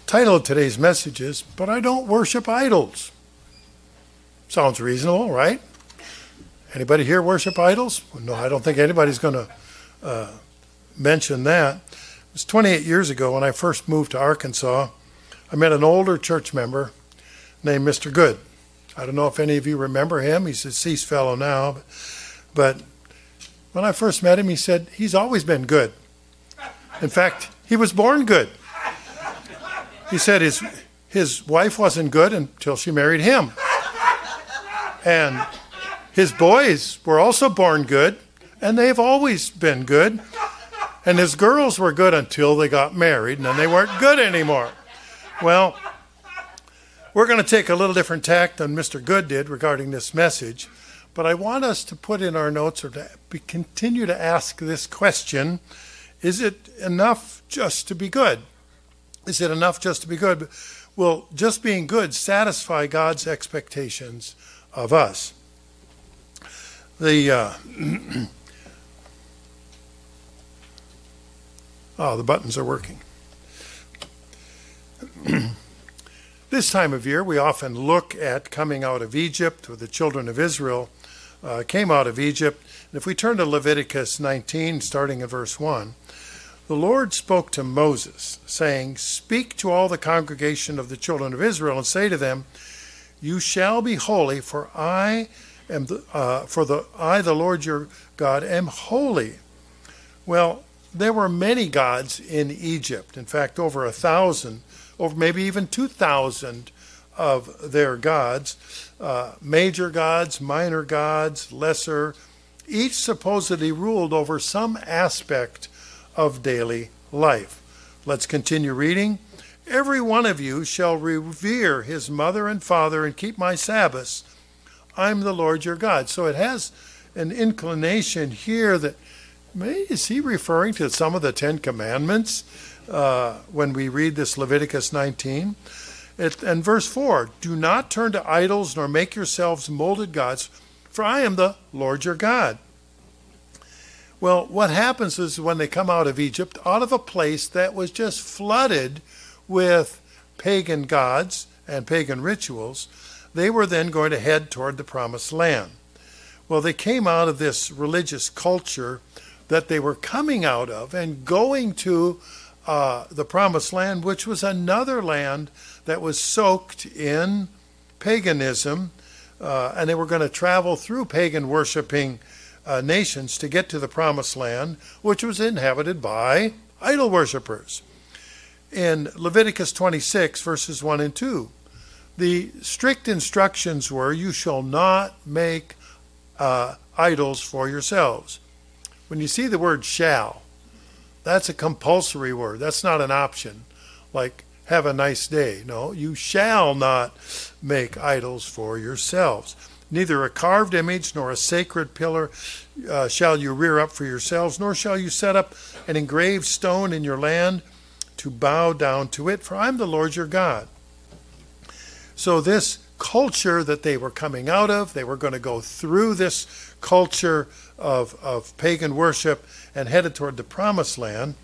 Title of today's message is, But I Don't Worship Idols. Sounds reasonable, right? Anybody here worship idols? No, I don't think anybody's going to mention that. It was 28 years ago when I first moved to Arkansas. I met an older church member named Mr. Good. I don't know if any of you remember him. He's a deceased fellow now. But when I first met him, he said, he's always been good. In fact, he was born good. He said his wife wasn't good until she married him. And his boys were also born good, and they've always been good. And his girls were good until they got married, and then they weren't good anymore. Well, we're going to take a little different tack than Mr. Good did regarding this message, but I want us to put in our notes or to continue to ask this question: is it enough just to be good? Is it enough just to be good? Will just being good satisfy God's expectations of us? The buttons are working. This time of year, we often look at coming out of Egypt, where the children of Israel came out of Egypt. And if we turn to Leviticus 19, starting at verse 1, the Lord spoke to Moses, saying, "Speak to all the congregation of the children of Israel, and say to them, You shall be holy, for I am the Lord your God, am holy." Well, there were many gods in Egypt. In fact, over 1,000, or maybe even 2,000 of their gods, major gods, minor gods, lesser, each supposedly ruled over some aspect of daily life. Let's continue reading. "Every one of you shall revere his mother and father and keep my Sabbaths. I'm the Lord your God." So it has an inclination here that, is he referring to some of the Ten Commandments when we read this Leviticus 19? And verse 4, "Do not turn to idols nor make yourselves molded gods, for I am the Lord your God." Well, what happens is when they come out of Egypt, out of a place that was just flooded with pagan gods and pagan rituals, they were then going to head toward the promised land. Well, they came out of this religious culture that they were coming out of and going to the promised land, which was another land that was soaked in paganism, and they were going to travel through pagan worshiping nations to get to the promised land, which was inhabited by idol worshippers. In Leviticus 26, verses 1 and 2, the strict instructions were, "You shall not make idols for yourselves." When you see the word "shall," that's a compulsory word. That's not an option, like "have a nice day." No, you shall not make idols for yourselves. "Neither a carved image nor a sacred pillar shall you rear up for yourselves, nor shall you set up an engraved stone in your land to bow down to it, for I am the Lord your God." So this culture that they were coming out of, they were going to go through this culture of pagan worship and headed toward the promised land.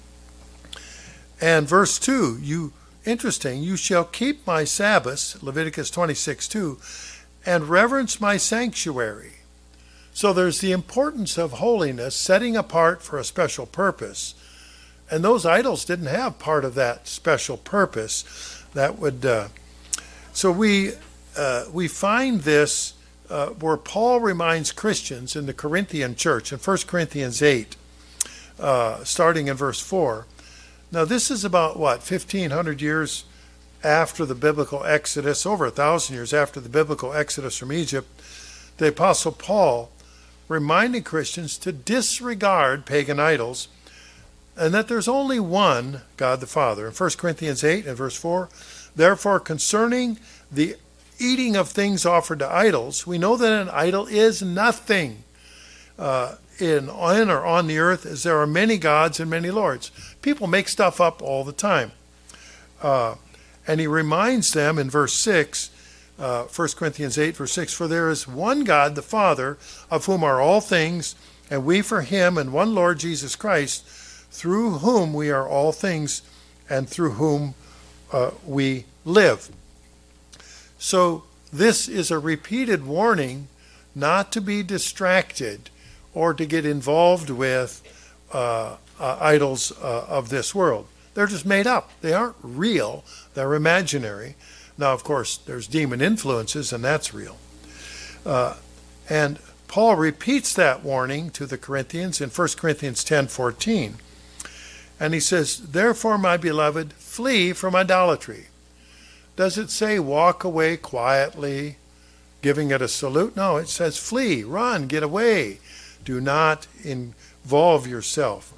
And verse 2, "You shall keep my Sabbaths," Leviticus 26:2, "and reverence my sanctuary." So there's the importance of holiness, setting apart for a special purpose. And those idols didn't have part of that special purpose. That would so we find this where Paul reminds Christians in the Corinthian church in 1 Corinthians 8, starting in verse 4. Now this is about 1,500 years after the biblical Exodus, over 1,000 years after the biblical Exodus from Egypt. The Apostle Paul reminding Christians to disregard pagan idols, and that there's only one God the Father. In 1 Corinthians 8 and verse 4, "Therefore concerning the eating of things offered to idols, we know that an idol is nothing in or on the earth, as there are many gods and many lords." People make stuff up all the time. And he reminds them in verse 6, 1 Corinthians 8, verse 6, "For there is one God, the Father, of whom are all things, and we for him, and one Lord Jesus Christ, through whom we are all things, and through whom we live. So this is a repeated warning not to be distracted or to get involved with idols of this world. They're just made up. They aren't real. They're imaginary. Now, of course, there's demon influences, and that's real. And Paul repeats that warning to the Corinthians in 1 Corinthians 10:14. And he says, therefore, my beloved, flee from idolatry. Does it say walk away quietly, giving it a salute? No, it says flee, run, get away. Do not involve yourself.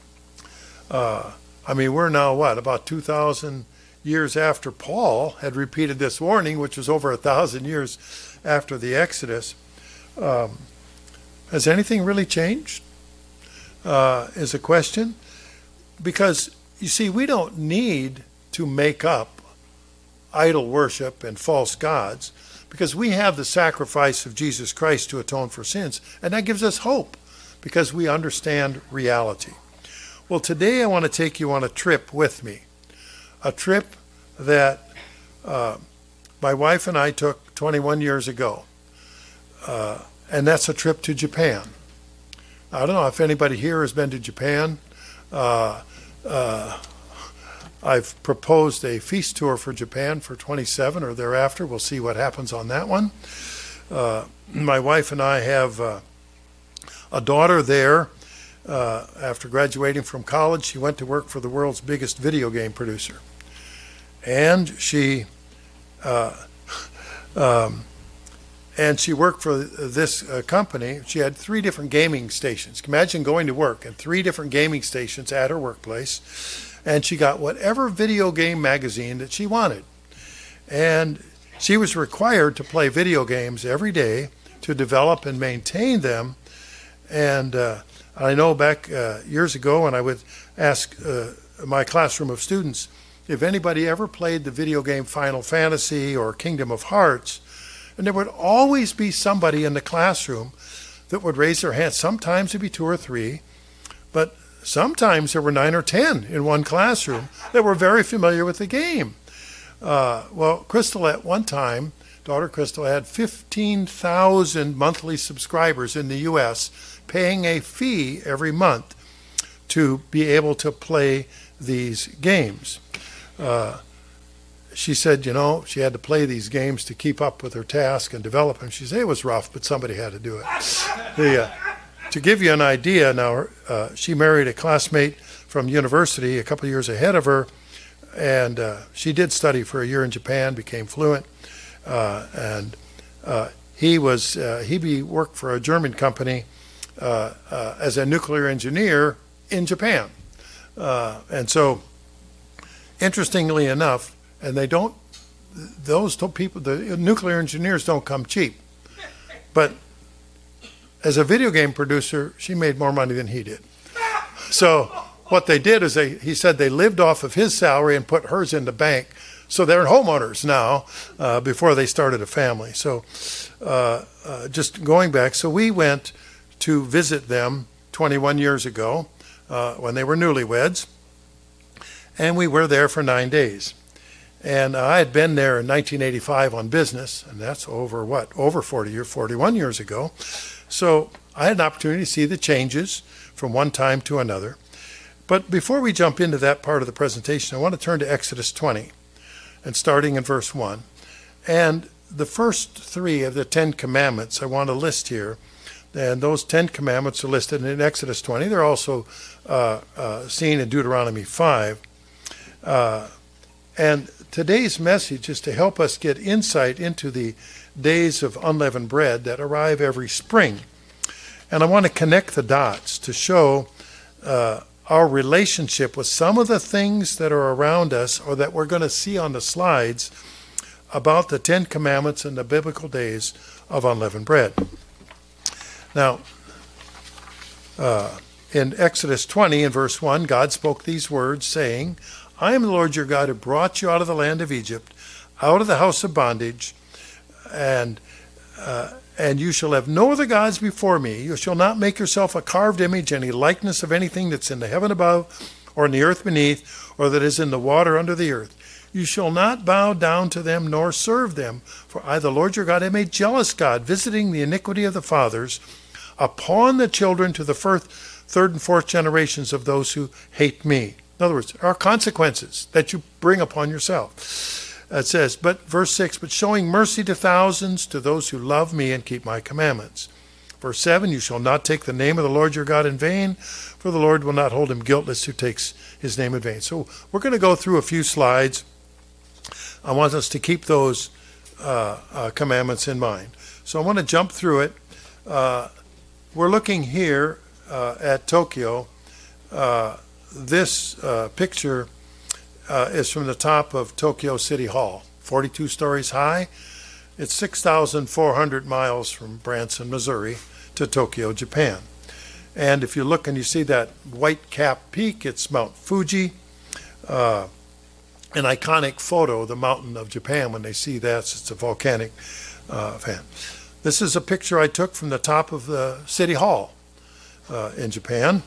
We're now about 2,000 years after Paul had repeated this warning, which was over 1,000 years after the Exodus. Has anything really changed? Is a question. Because, you see, we don't need to make up idol worship and false gods, because we have the sacrifice of Jesus Christ to atone for sins, and that gives us hope because we understand reality. Well, today I want to take you on a trip with me, a trip that my wife and I took 21 years ago, and that's a trip to Japan. I don't know if anybody here has been to Japan. I've proposed a feast tour for Japan for 27 or thereafter. We'll see what happens on that one. My wife and I have a daughter there. After graduating from college, she went to work for the world's biggest video game producer. And she worked for this company. She had 3 different gaming stations. Imagine going to work at 3 different gaming stations at her workplace. And she got whatever video game magazine that she wanted. And she was required to play video games every day to develop and maintain them. And I know back years ago when I would ask my classroom of students if anybody ever played the video game Final Fantasy or Kingdom of Hearts, and there would always be somebody in the classroom that would raise their hand. Sometimes it'd be 2 or 3, but sometimes there were 9 or 10 in one classroom that were very familiar with the game. Well, Crystal at one time, daughter Crystal, had 15,000 monthly subscribers in the U.S., paying a fee every month to be able to play these games. She said, she had to play these games to keep up with her task and develop them. She said it was rough, but somebody had to do it. To give you an idea, now she married a classmate from university a couple of years ahead of her, and she did study for a year in Japan, became fluent, and he worked for a German company as a nuclear engineer in Japan, and so interestingly enough, and those people, the nuclear engineers don't come cheap, but as a video game producer, she made more money than he did. So what they did is he said they lived off of his salary and put hers in the bank. So they're homeowners now before they started a family. So just going back, so we went to visit them 21 years ago when they were newlyweds. And we were there for 9 days. And I had been there in 1985 on business, and that's over 41 years ago. So I had an opportunity to see the changes from one time to another. But before we jump into that part of the presentation, I want to turn to Exodus 20, and starting in verse 1. And the first 3 of the 10 commandments I want to list here, and those 10 commandments are listed in Exodus 20. They're also seen in Deuteronomy 5. And today's message is to help us get insight into the days of unleavened bread that arrive every spring. And I want to connect the dots to show our relationship with some of the things that are around us or that we're going to see on the slides about the 10 commandments and the biblical days of unleavened bread. Now, in Exodus 20 in verse 1, God spoke these words saying, I am the Lord your God who brought you out of the land of Egypt, out of the house of bondage, and you shall have no other gods before me. You shall not make yourself a carved image, any likeness of anything that's in the heaven above, or in the earth beneath, or that is in the water under the earth. You shall not bow down to them nor serve them, for I, the Lord your God, am a jealous God, visiting the iniquity of the fathers upon the children to the first, third, and fourth generations of those who hate me. In other words, there are consequences that you bring upon yourself. It says, but verse 6, but showing mercy to thousands, to those who love me and keep my commandments. Verse 7, you shall not take the name of the Lord your God in vain, for the Lord will not hold him guiltless who takes his name in vain. So we're going to go through a few slides. I want us to keep those commandments in mind. So I want to jump through it. We're looking here at Tokyo. This picture is from the top of Tokyo City Hall, 42 stories high. It's 6,400 miles from Branson, Missouri to Tokyo, Japan. And if you look and you see that white cap peak, it's Mount Fuji. An iconic photo, the mountain of Japan, when they see that, it's a volcanic fan. This is a picture I took from the top of the City Hall in Japan.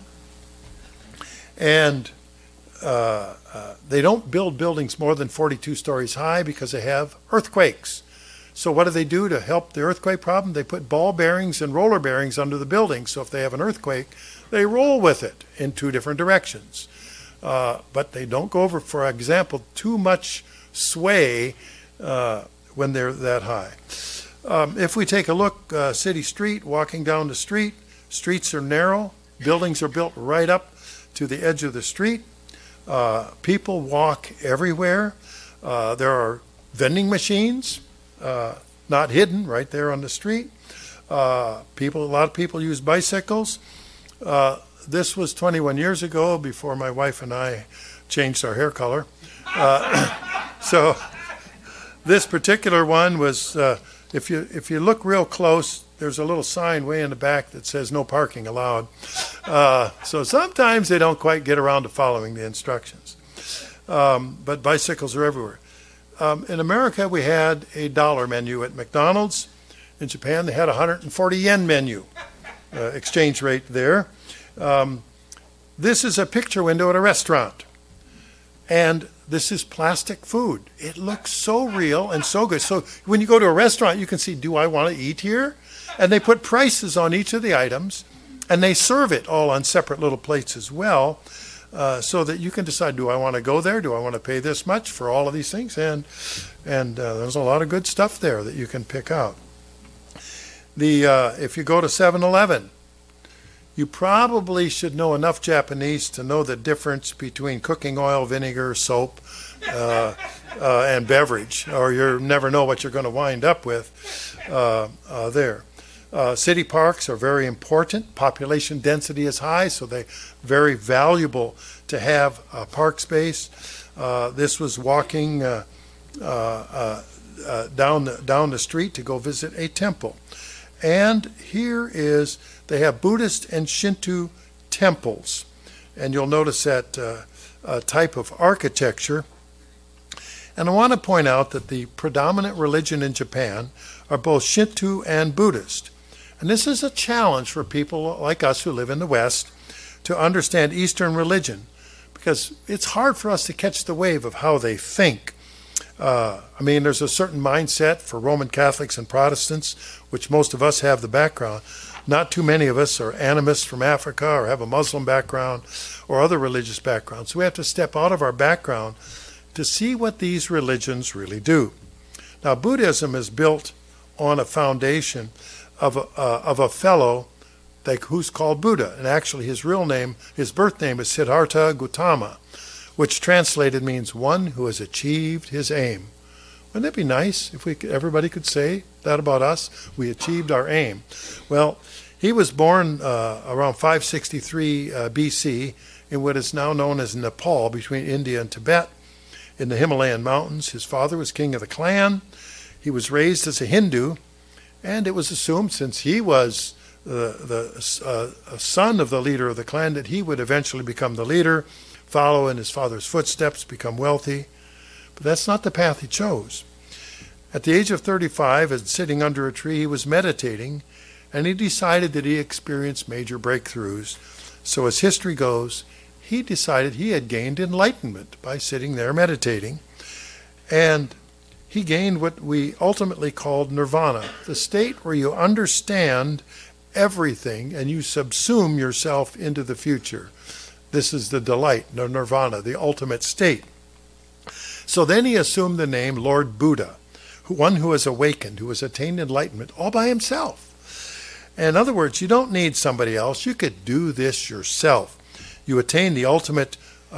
And they don't build buildings more than 42 stories high because they have earthquakes. So what do they do to help the earthquake problem? They put ball bearings and roller bearings under the building. So if they have an earthquake, they roll with it in two different directions. But they don't go over, for example, too much sway when they're that high. If we take a look, city street, walking down the street, streets are narrow, buildings are built right up to the edge of the street. People walk everywhere. There are vending machines, not hidden, right there on the street. A lot of people use bicycles. This was 21 years ago, before my wife and I changed our hair color. So this particular one was, if you look real close, there's a little sign way in the back that says no parking allowed. So sometimes they don't quite get around to following the instructions. But bicycles are everywhere. In America, we had a dollar menu at McDonald's. In Japan, they had a 140 yen menu, exchange rate there. This is a picture window at a restaurant. And this is plastic food. It looks so real and so good. So when you go to a restaurant, you can see, do I want to eat here? And they put prices on each of the items, and they serve it all on separate little plates as well, so that you can decide, do I want to go there? Do I want to pay this much for all of these things? And there's a lot of good stuff there that you can pick out. If you go to 7-Eleven, you probably should know enough Japanese to know the difference between cooking oil, vinegar, soap, and beverage, or you'll never know what you're going to wind up with there. City parks are very important. Population density is high, so they're very valuable to have park space. This was walking down the street to go visit a temple. And here is, they have Buddhist and Shinto temples. And you'll notice that type of architecture. And I want to point out that the predominant religion in Japan are both Shinto and Buddhist. And this is a challenge for people like us who live in the West to understand Eastern religion, because it's hard for us to catch the wave of how they think. There's a certain mindset for Roman Catholics and Protestants, which most of us have the background. Not too many of us are animists from Africa or have a Muslim background or other religious background. So we have to step out of our background to see what these religions really do. Now, Buddhism is built on a foundation of a fellow who's called Buddha. And actually his birth name is Siddhartha Gautama, which translated means one who has achieved his aim. Wouldn't that be nice if everybody could say that about us? We achieved our aim. Well, he was born around 563 BC in what is now known as Nepal, between India and Tibet, in the Himalayan mountains. His father was king of the clan. He was raised as a Hindu, and it was assumed, since he was the son of the leader of the clan, that he would eventually become the leader, follow in his father's footsteps, become wealthy. But that's not the path he chose. At the age of 35, and sitting under a tree, he was meditating, and he decided that he experienced major breakthroughs. So as history goes, he decided he had gained enlightenment by sitting there meditating. And he gained what we ultimately called nirvana, the state where you understand everything and you subsume yourself into the future. This is the delight, the nirvana, the ultimate state. So then he assumed the name Lord Buddha, one who has awakened, who has attained enlightenment all by himself. In other words, you don't need somebody else. You could do this yourself. You attain the ultimate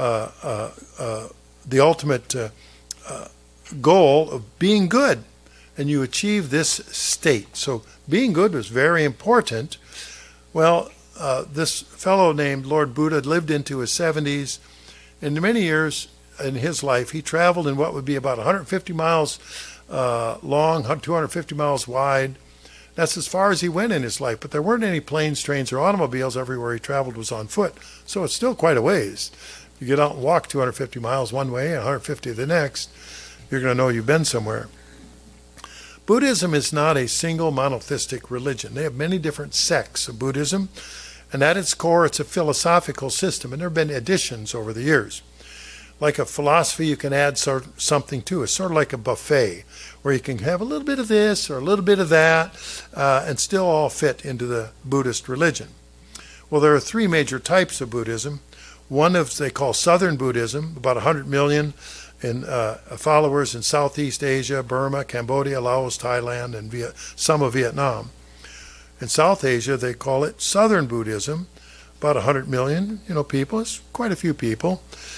goal of being good, and you achieve this state. So being good was very important. Well, this fellow named Lord Buddha lived into his 70s. In many years in his life, he traveled in what would be about 150 miles long, 250 miles wide. That's as far as he went in his life, but there weren't any planes, trains, or automobiles. Everywhere he traveled was on foot, so it's still quite a ways. You get out and walk 250 miles one way and 150 the next, you're going to know you've been somewhere. Buddhism is not a single monotheistic religion. They have many different sects of Buddhism, and at its core, it's a philosophical system, and there have been additions over the years. Like a philosophy, you can add something to it, sort of like a buffet, where you can have a little bit of this or a little bit of that, and still all fit into the Buddhist religion. Well, there are three major types of Buddhism. One of they call Southern Buddhism, about 100 million in followers in Southeast Asia, Burma, Cambodia, Laos, Thailand, and some of Vietnam. In South Asia, they call it Southern Buddhism, about 100 million, people. It's quite a few people.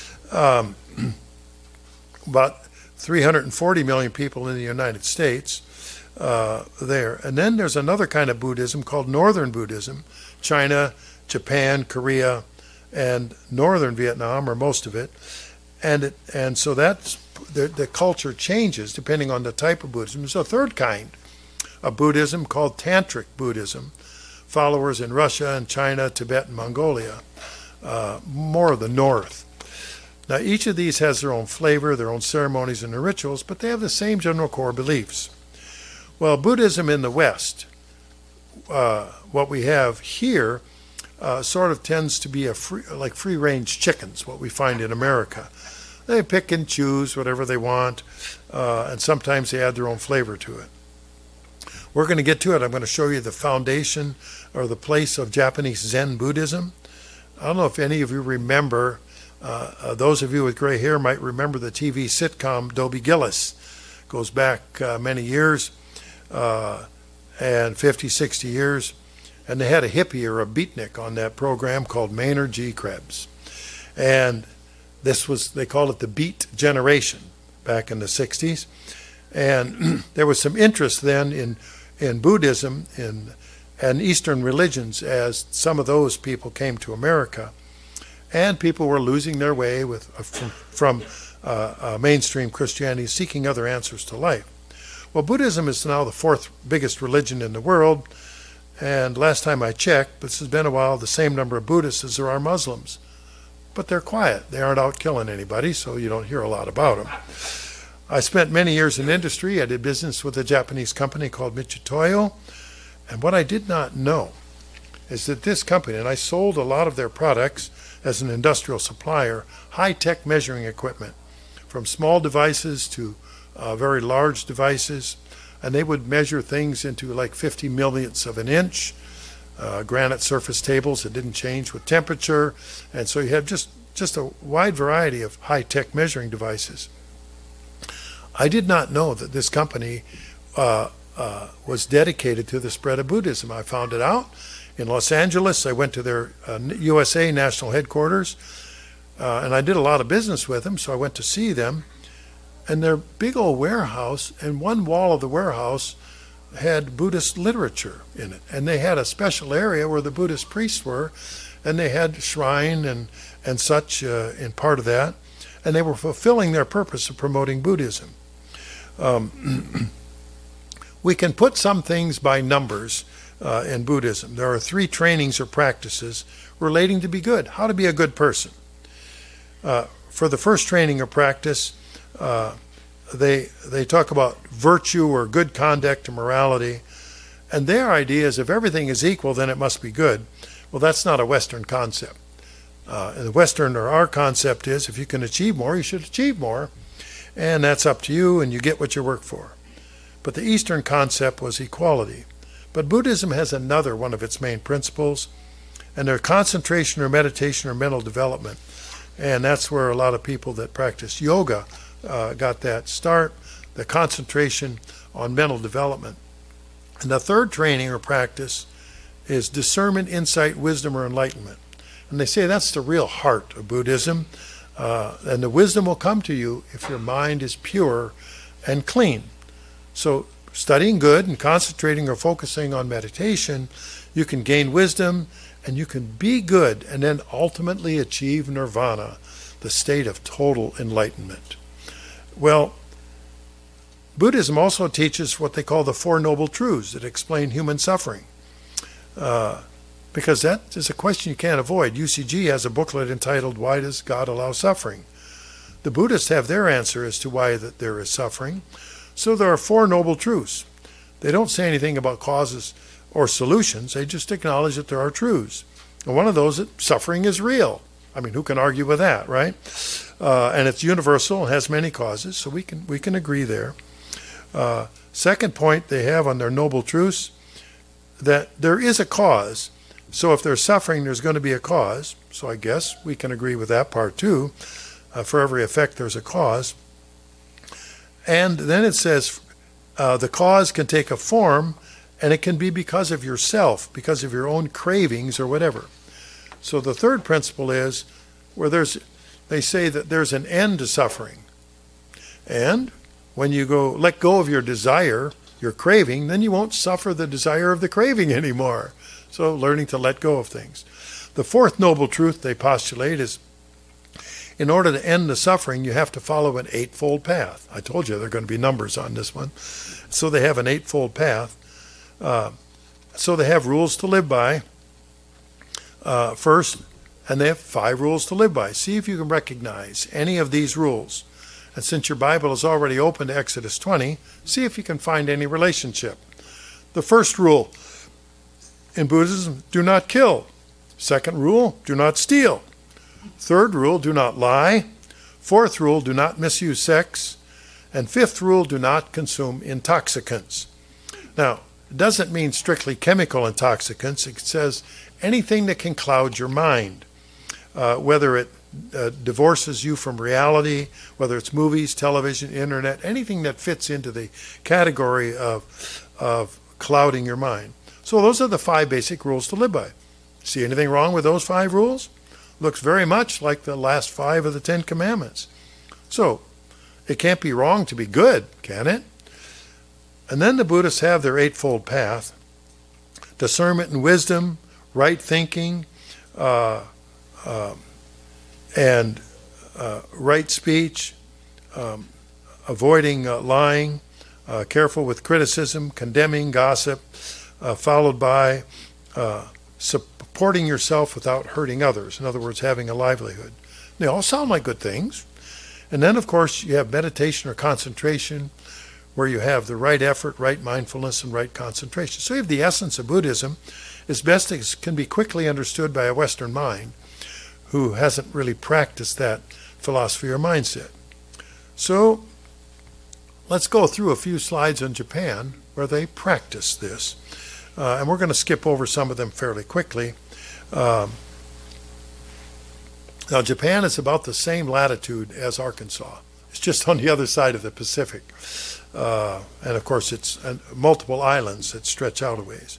About 340 million people in the United States there. And then there's another kind of Buddhism called Northern Buddhism. China, Japan, Korea, and Northern Vietnam, or most of it. And so that's the culture changes depending on the type of Buddhism. There's a third kind of Buddhism called Tantric Buddhism. Followers in Russia and China, Tibet, and Mongolia. More of the north. Now, each of these has their own flavor, their own ceremonies and their rituals, but they have the same general core beliefs. Well, Buddhism in the West, what we have here, sort of tends to be like free-range chickens, what we find in America. They pick and choose whatever they want, and sometimes they add their own flavor to it. We're going to get to it. I'm going to show you the foundation or the place of Japanese Zen Buddhism. I don't know if any of you remember. Those of you with gray hair might remember the TV sitcom Dobie Gillis. Goes back many years, and 50, 60 years. And they had a hippie or a beatnik on that program called Maynard G. Krebs. And they called it the Beat Generation back in the 60s. And there was some interest then in Buddhism and Eastern religions as some of those people came to America. And people were losing their way from mainstream Christianity, seeking other answers to life. Well, Buddhism is now the fourth biggest religion in the world. And last time I checked, this has been a while, the same number of Buddhists as there are Muslims. But they're quiet. They aren't out killing anybody, so you don't hear a lot about them. I spent many years in industry. I did business with a Japanese company called Mitutoyo. And what I did not know is that this company, and I sold a lot of their products as an industrial supplier, high-tech measuring equipment, from small devices to very large devices, and they would measure things into like 50 millionths of an inch, granite surface tables that didn't change with temperature, and so you have just a wide variety of high-tech measuring devices. I did not know that this company was dedicated to the spread of Buddhism. I found it out in Los Angeles. I went to their USA national headquarters, and I did a lot of business with them, so I went to see them. And their big old warehouse, and one wall of the warehouse had Buddhist literature in it. And they had a special area where the Buddhist priests were, and they had shrine and such in part of that. And they were fulfilling their purpose of promoting Buddhism. We can put some things by numbers in Buddhism. There are 3 trainings or practices relating to be good, how to be a good person. For the first training or practice, they talk about virtue or good conduct or morality, and their idea is if everything is equal, then it must be good. Well, that's not a Western concept. And the Western or our concept is if you can achieve more, you should achieve more. and that's up to you, and you get what you work for. But the Eastern concept was equality. But Buddhism has another one of its main principles, and they're concentration or meditation or mental development. And that's where a lot of people that practice yoga got that start, the concentration on mental development. And the third training or practice is discernment, insight, wisdom, or enlightenment. And they say that's the real heart of Buddhism. And the wisdom will come to you if your mind is pure and clean. So studying good and concentrating or focusing on meditation, you can gain wisdom and you can be good and then ultimately achieve nirvana, the state of total enlightenment. Well, Buddhism also teaches what they call the Four Noble Truths that explain human suffering. Because that is a question you can't avoid. UCG has a booklet entitled, Why Does God Allow Suffering? The Buddhists have their answer as to why that there is suffering. So there are four noble truths. They don't say anything about causes or solutions. They just acknowledge that there are truths. And one of those is that suffering is real. I mean, who can argue with that, right? And it's universal and has many causes, so we can agree there. Second point they have on their noble truths, that there is a cause. So if there's suffering, there's going to be a cause. So I guess we can agree with that part too. For every effect, there's a cause. And then it says the cause can take a form, and it can be because of yourself, because of your own cravings or whatever. So the third principle is where they say that there's an end to suffering. And when you let go of your desire, your craving, then you won't suffer the desire of the craving anymore. So learning to let go of things. The fourth noble truth they postulate is in order to end the suffering, you have to follow an eightfold path. I told you there are going to be numbers on this one. So they have an eightfold path. So they have rules to live by first, and they have 5 rules to live by. See if you can recognize any of these rules. And since your Bible is already open to Exodus 20, see if you can find any relationship. The first rule in Buddhism, do not kill. Second rule, do not steal. Third rule, do not lie. Fourth rule, do not misuse sex. And fifth rule, do not consume intoxicants. Now, it doesn't mean strictly chemical intoxicants. It says anything that can cloud your mind, whether it divorces you from reality, whether it's movies, television, internet, anything that fits into the category of clouding your mind. So those are the 5 basic rules to live by. See anything wrong with those 5 rules? Looks very much like the last 5 of the 10 Commandments. So it can't be wrong to be good, can it? And then the Buddhists have their eightfold path: discernment and wisdom, right thinking, and right speech, avoiding lying, careful with criticism, condemning gossip, followed by supporting yourself without hurting others. In other words, having a livelihood. They all sound like good things. And then, of course, you have meditation or concentration, where you have the right effort, right mindfulness, and right concentration. So you have the essence of Buddhism as best as can be quickly understood by a Western mind who hasn't really practiced that philosophy or mindset. So let's go through a few slides on Japan where they practice this. And we're going to skip over some of them fairly quickly. Now, Japan is about the same latitude as Arkansas. It's just on the other side of the Pacific. And, of course, it's multiple islands that stretch out a ways.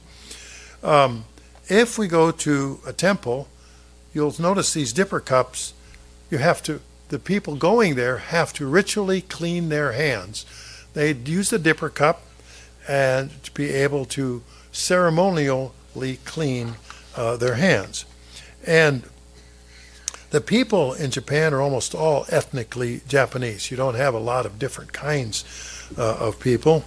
If we go to a temple, you'll notice these dipper cups. The people going there have to ritually clean their hands. They use the dipper cup and to be able to ceremonially clean their hands. And the people in Japan are almost all ethnically Japanese. You don't have a lot of different kinds of people.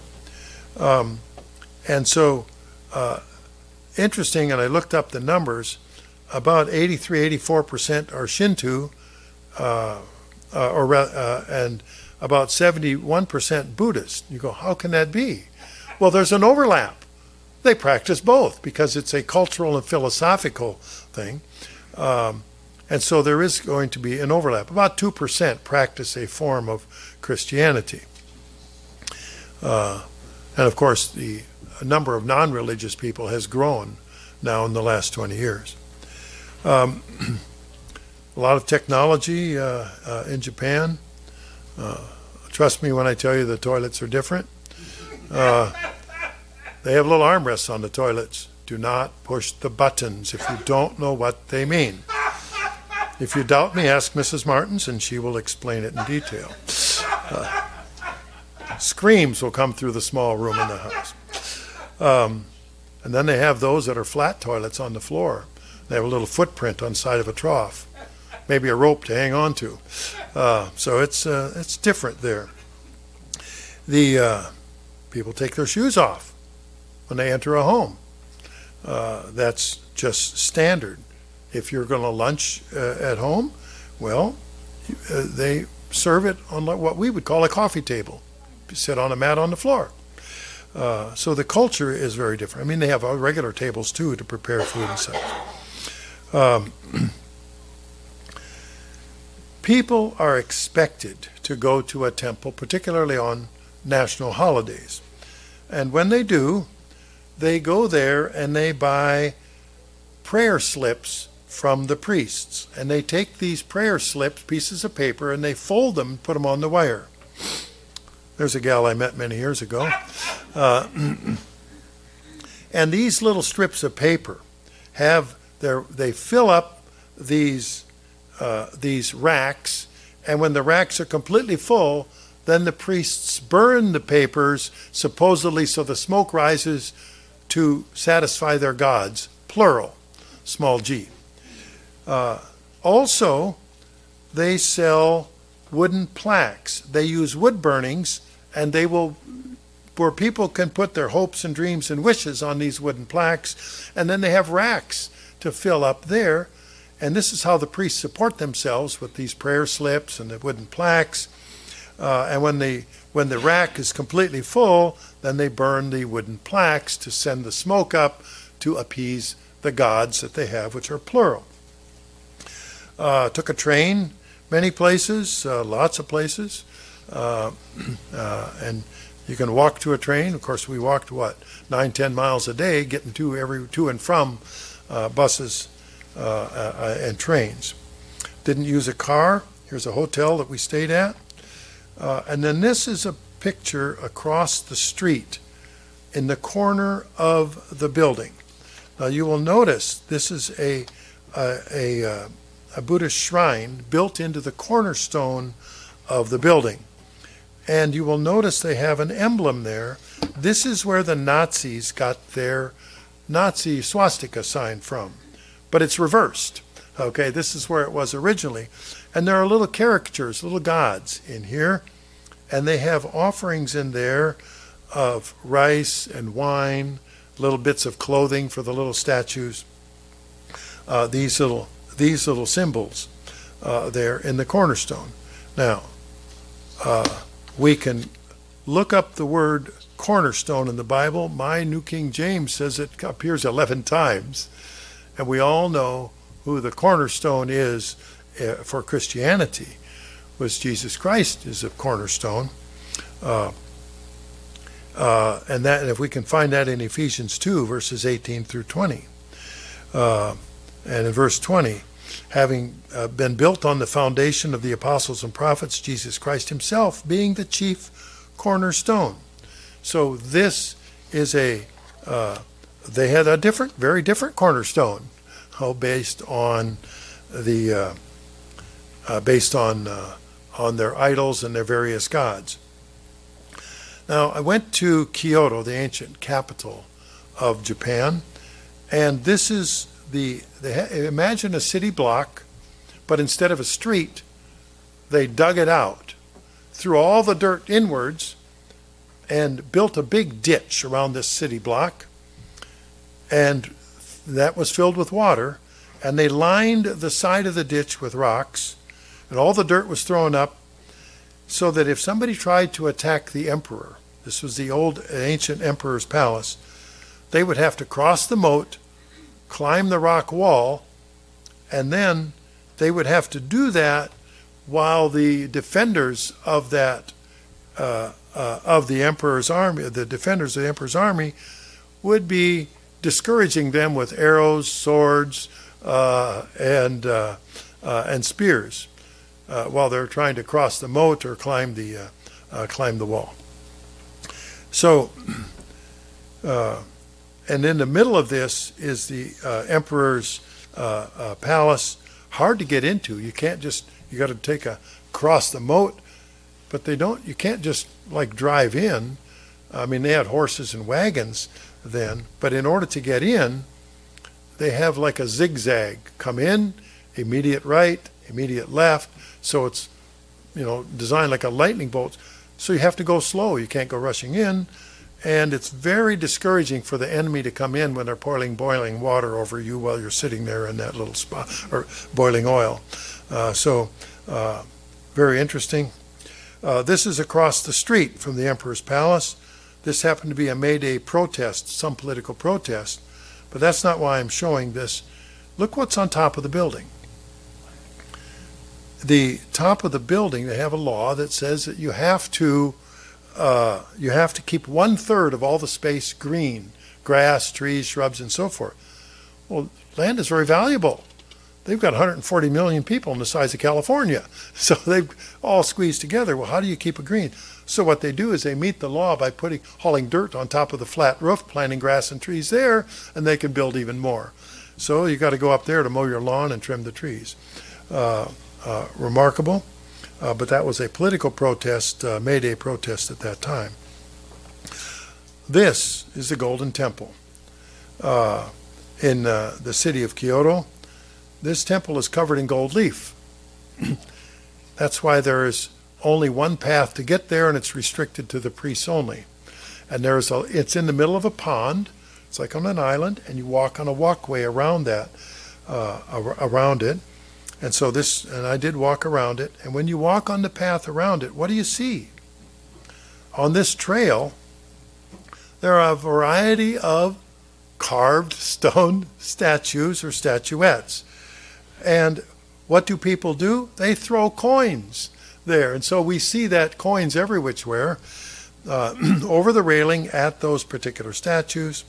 And so, interesting, and I looked up the numbers, about 83-84% are Shinto, and about 71% Buddhist. You go, how can that be? Well, there's an overlap. They practice both because it's a cultural and philosophical thing. And so there is going to be an overlap. About 2% practice a form of Christianity. And of course, the number of non-religious people has grown now in the last 20 years. A lot of technology in Japan. Trust me when I tell you the toilets are different. They have little armrests on the toilets. Do not push the buttons if you don't know what they mean. If you doubt me, ask Mrs. Martins, and she will explain it in detail. Screams will come through the small room in the house. And then they have those that are flat toilets on the floor. They have a little footprint on the side of a trough, maybe a rope to hang on to. So it's different there. The people take their shoes off when they enter a home. That's just standard. If you're going to lunch at home, well, they serve it on what we would call a coffee table. You sit on a mat on the floor. So the culture is very different. I mean, they have regular tables too to prepare food and such. People are expected to go to a temple, particularly on national holidays. And when they do, they go there and they buy prayer slips from the priests. And they take these prayer slips, pieces of paper, and they fold them and put them on the wire. There's a gal I met many years ago. And these little strips of paper they fill up these racks, and when the racks are completely full, then the priests burn the papers, supposedly so the smoke rises to satisfy their gods, plural, small g. Also, they sell wooden plaques. They use wood burnings, and where people can put their hopes and dreams and wishes on these wooden plaques, and then they have racks to fill up there. And this is how the priests support themselves, with these prayer slips and the wooden plaques. And when the rack is completely full, then they burn the wooden plaques to send the smoke up to appease the gods that they have, which are plural. Took a train many places, lots of places. And you can walk to a train. Of course, we walked, 9-10 miles a day, getting to and from buses and trains. Didn't use a car. Here's a hotel that we stayed at. And then this is a picture across the street in the corner of the building. Now you will notice this is a Buddhist shrine built into the cornerstone of the building. And you will notice they have an emblem there. This is where the Nazis got their Nazi swastika sign from. But it's reversed. Okay, this is where it was originally. And there are little caricatures, little gods in here. And they have offerings in there of rice and wine, little bits of clothing for the little statues. These little symbols there in the cornerstone. Now, we can look up the word cornerstone in the Bible. My New King James says it appears 11 times. And we all know who the cornerstone is for Christianity, was Jesus Christ is a cornerstone. And if we can find that in Ephesians 2, verses 18 through 20. And in verse 20, having been built on the foundation of the apostles and prophets, Jesus Christ himself being the chief cornerstone. So this is they had a very different cornerstone, based on their idols and their various gods. Now, I went to Kyoto, the ancient capital of Japan, and this is imagine a city block, but instead of a street, they dug it out, threw all the dirt inwards, and built a big ditch around this city block, and that was filled with water, and they lined the side of the ditch with rocks, and all the dirt was thrown up, so that if somebody tried to attack the emperor, this was the old ancient emperor's palace, they would have to cross the moat, climb the rock wall, and then they would have to do that while the defenders of that of the emperor's army, the defenders of the emperor's army, would be discouraging them with arrows, swords, and spears while they're trying to cross the moat or climb the wall. So, and in the middle of this is the emperor's palace. Hard to get into. You can't just, you got to cross the moat, but you can't just like drive in. I mean, they had horses and wagons then, but in order to get in, they have like a zigzag. Come in, immediate right, immediate left. So it's, designed like a lightning bolt. So you have to go slow. You can't go rushing in. And it's very discouraging for the enemy to come in when they're pouring boiling water over you while you're sitting there in that little spot, or boiling oil. Very interesting. This is across the street from the emperor's palace. This happened to be a May Day protest, some political protest, but that's not why I'm showing this. Look what's on top of the building. The top of the building, they have a law that says that you have to keep 1/3 of all the space green, grass, trees, shrubs, and so forth. Well, land is very valuable. They've got 140 million people in the size of California, so they've all squeezed together. Well, how do you keep it green? So what they do is they meet the law by hauling dirt on top of the flat roof, planting grass and trees there, and they can build even more. So you got to go up there to mow your lawn and trim the trees. Remarkable. But that was a political protest, May Day protest at that time. This is the Golden Temple in the city of Kyoto. This temple is covered in gold leaf. That's why there is only one path to get there, and it's restricted to the priests only. And it's in the middle of a pond. It's like on an island, and you walk on a walkway around that, around it. And so I did walk around it. And when you walk on the path around it, what do you see? On this trail, there are a variety of carved stone statues or statuettes. And what do people do? They throw coins there. And so we see that coins every which where over the railing at those particular statues.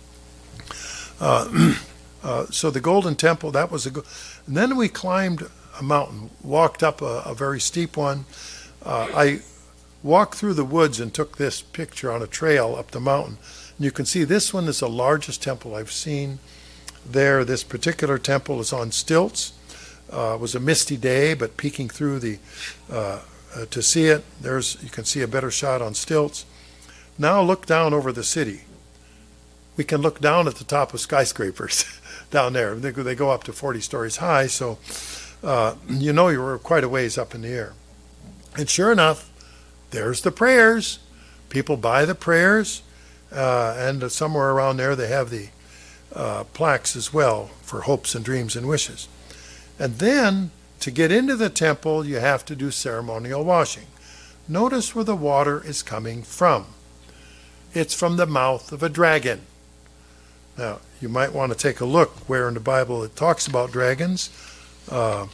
So the Golden Temple, that was and then we climbed a mountain, walked up a very steep one. I walked through the woods and took this picture on a trail up the mountain. And you can see this one is the largest temple I've seen there. This particular temple is on stilts. It was a misty day, but peeking through to see it, you can see a better shot on stilts. Now look down over the city. We can look down at the top of skyscrapers down there. They go up to 40 stories high, so you were quite a ways up in the air. And sure enough, there's the prayers. People buy the prayers, and somewhere around there they have the plaques as well for hopes and dreams and wishes. And then, to get into the temple, you have to do ceremonial washing. Notice where the water is coming from. It's from the mouth of a dragon. Now, you might want to take a look where in the Bible it talks about dragons, but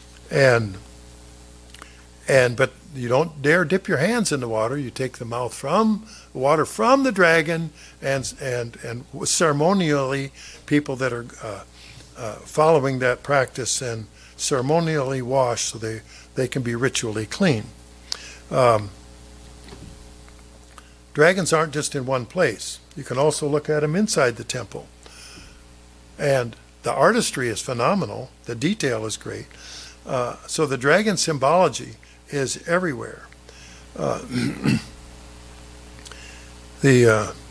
you don't dare dip your hands in the water. You take the water from the dragon, and ceremonially, people that are following that practice and ceremonially wash so they can be ritually clean. Dragons aren't just in one place. You can also look at them inside the temple. And the artistry is phenomenal. The detail is great. So the dragon symbology is everywhere. They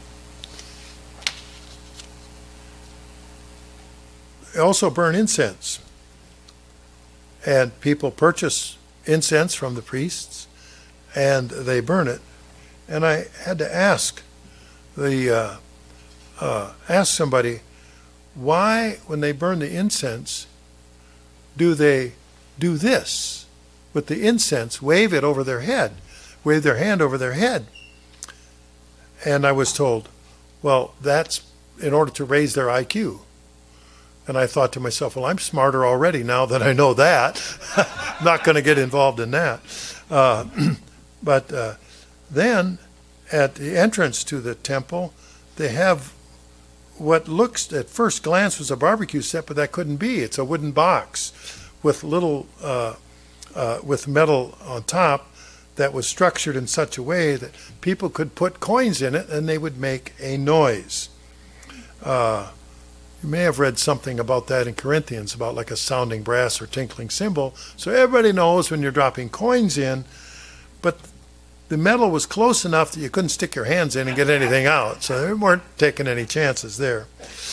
also burn incense. And people purchase incense from the priests, and they burn it. And I had to ask somebody, why, when they burn the incense, do they do this with the incense, wave it over their head, wave their hand over their head? And I was told, well, that's in order to raise their IQ. And I thought to myself, well, I'm smarter already now that I know that. I'm not going to get involved in that. But then at the entrance to the temple, they have what looks at first glance was a barbecue set, but that couldn't be. It's a wooden box with little with metal on top that was structured in such a way that people could put coins in it and they would make a noise. You may have read something about that in Corinthians, about like a sounding brass or tinkling cymbal. So everybody knows when you're dropping coins in, but the metal was close enough that you couldn't stick your hands in and get anything out. So they weren't taking any chances there.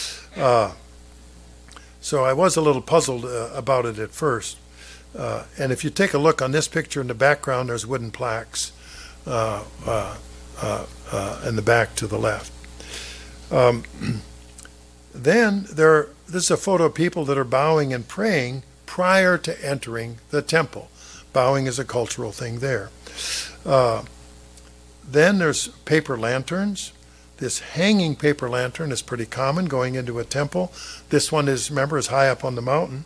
So I was a little puzzled about it at first. And if you take a look on this picture in the background, there's wooden plaques in the back to the left. Then this is a photo of people that are bowing and praying prior to entering the temple. Bowing is a cultural thing there. Then there's paper lanterns. This hanging paper lantern is pretty common going into a temple. This one is, remember, is high up on the mountain.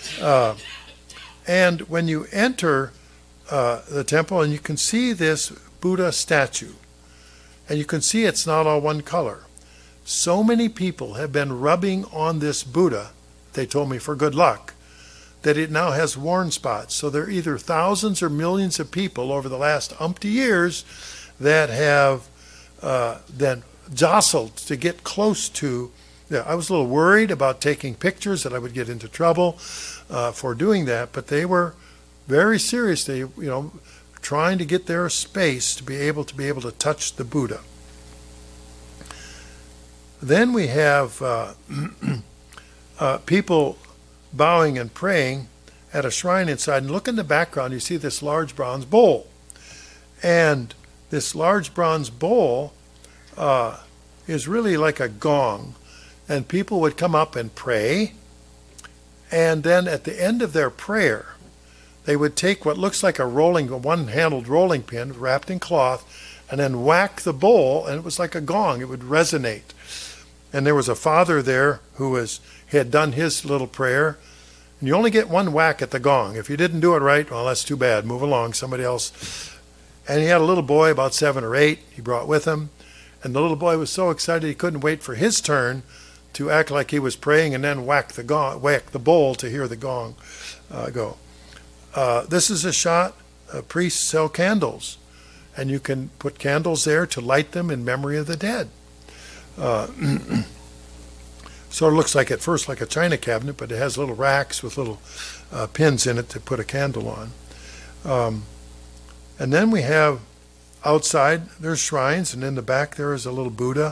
And when you enter the temple, and you can see this Buddha statue, and you can see it's not all one color. So many people have been rubbing on this Buddha, they told me for good luck, that it now has worn spots. So there are either thousands or millions of people over the last umpty years that have then jostled to get close to. Yeah, I was a little worried about taking pictures, that I would get into trouble for doing that, but they were very seriously, trying to get their space to be able to touch the Buddha. Then we have people bowing and praying at a shrine inside. And look in the background, you see this large bronze bowl. And this large bronze bowl is really like a gong. And people would come up and pray. And then at the end of their prayer, they would take what looks like a one-handled rolling pin wrapped in cloth and then whack the bowl, and it was like a gong. It would resonate. And there was a father there who had done his little prayer. And you only get one whack at the gong. If you didn't do it right, well, that's too bad. Move along, somebody else. And he had a little boy, about 7 or 8, he brought with him. And the little boy was so excited he couldn't wait for his turn to act like he was praying and then whack the bowl to hear the gong go. This is a shot. Priests sell candles. And you can put candles there to light them in memory of the dead. Sort of looks like at first like a china cabinet, but it has little racks with little pins in it to put a candle on. And then we have outside, there's shrines, and in the back there is a little Buddha.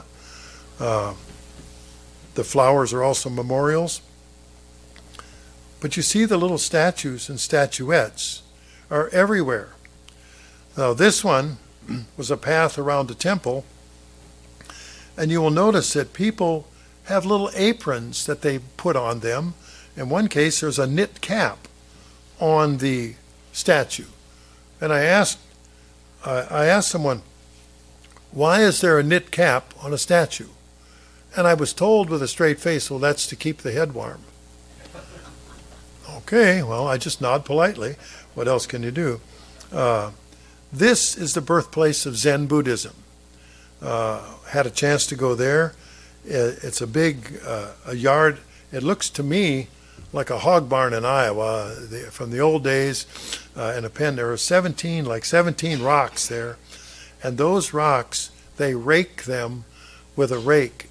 The flowers are also memorials. But you see the little statues and statuettes are everywhere. Now this one was a path around the temple. And you will notice that people have little aprons that they put on them. In one case, there's a knit cap on the statue. And I asked someone, why is there a knit cap on a statue? And I was told with a straight face, well, that's to keep the head warm. Okay, well, I just nod politely. What else can you do? This is the birthplace of Zen Buddhism. Had a chance to go there. It's a big a yard. It looks to me like a hog barn in Iowa from the old days. In a pen, there are 17 rocks there, and those rocks, they rake them with a rake.